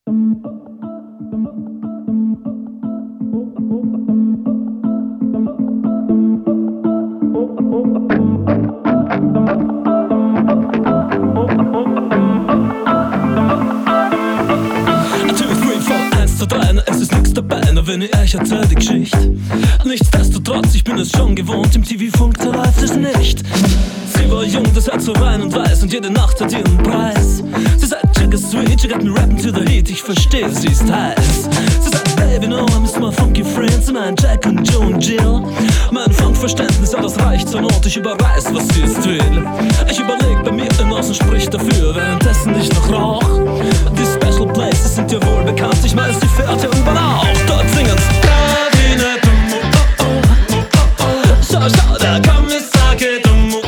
Es ist nix dabei, nur wenn ich euch erzähl die Geschichte. Nichtsdestotrotz, ich bin es schon gewohnt, im TV-Funk, da läuft es nicht. Sie war jung, das Herz so rein und weiß, und jede Nacht hat ihren Preis. Sie sagt, Chick is sweet, she got me rapping to the heat, ich versteh, sie ist heiß. Sie sagt, baby, no, I miss my funky friends, mein Jack und Joe und Jill. Mein Funkverständnis, ja, das reicht zur Not, ich überreiß, was sie ist will. Ich überleg bei mir hinaus und sprich dafür, währenddessen ich noch rauch. Die Special Places sind ja wohl bekannt, ich weiß, die fährt ja U-Bahn auch. Dort singen's Kabinett, oh, oh, oh, oh, oh. Schau, schau, der Kommissar geht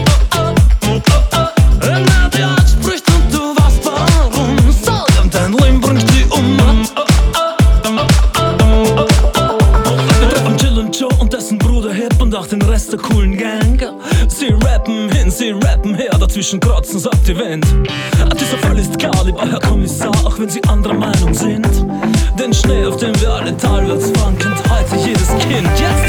Nadja spricht und du weißt warum. Sag ihm, dein Leben bringt die Wir treffen Jill und Joe und dessen Bruder Hip und auch den Rest der coolen Gang. Sie rappen hin, sie rappen her, dazwischen kratzen, sagt die Wind. Dieser Fall ist klar, lieber Herr Kommissar, auch wenn Sie anderer Meinung sind. Den Schnee, auf dem wir alle teilweise fahren, kennt heute jedes Kind. Jetzt